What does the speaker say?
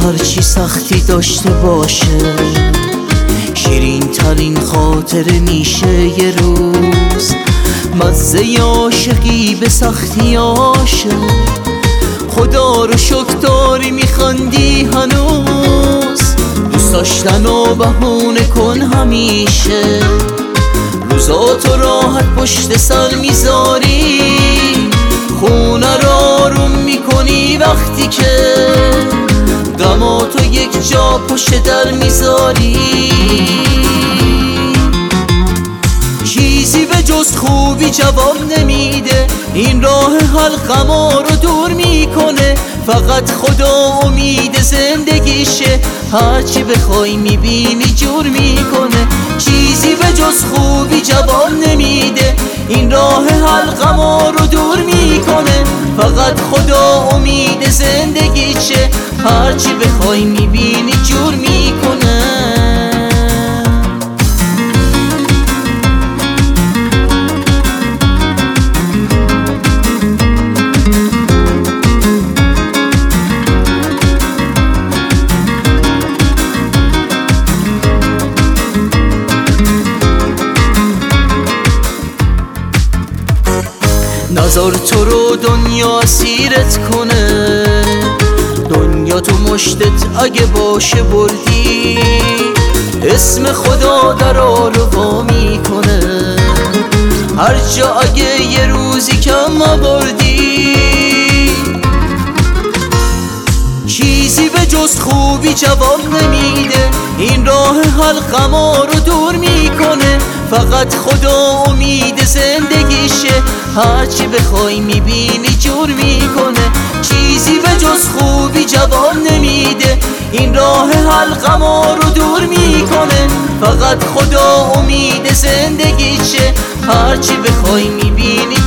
هرچی سختی داشته باشه، شیرین ترین خاطره میشه یه روز. مزه عاشقی به سختی آشه، خدا رو شکر داری میخندی هنوز. دوست داشتن و بهونه کن همیشه، روزاتو راحت پشت سر میذاری، خونه رو آروم میکنی وقتی که غماتو یک جا پشت در میذاری. چیزی به جز خوبی جواب نمیده، این راه حل غما رو دور میکنه. فقط خدا امید زندگیشه، هرچی بخوای میبینی جور میکنه. چیزی به جز خوبی جواب نمیده، این راه حل غما رو دور میکنه. فقط خدا امید زندگیشه، هرچی بخوای میبینی جور میکنه. نظر تو رو دنیا اسیرت کنه، دنیا تو مشتت اگه باشه بردی، اسم خدا در آروا میکنه. هر جا اگه یه روزی کم آوردی، چیزی به جز خوبی جواب نمیده، این راه حل غما رو دور میکنه. فقط خدا امید زندگیشه، هرچی بخوای میبینی جور میکنه. چیزی به جز خوبی جواب نمیده، این راه حل غما رو دور میکنه. فقط خدا امید زندگیشه، هرچی بخوای میبینی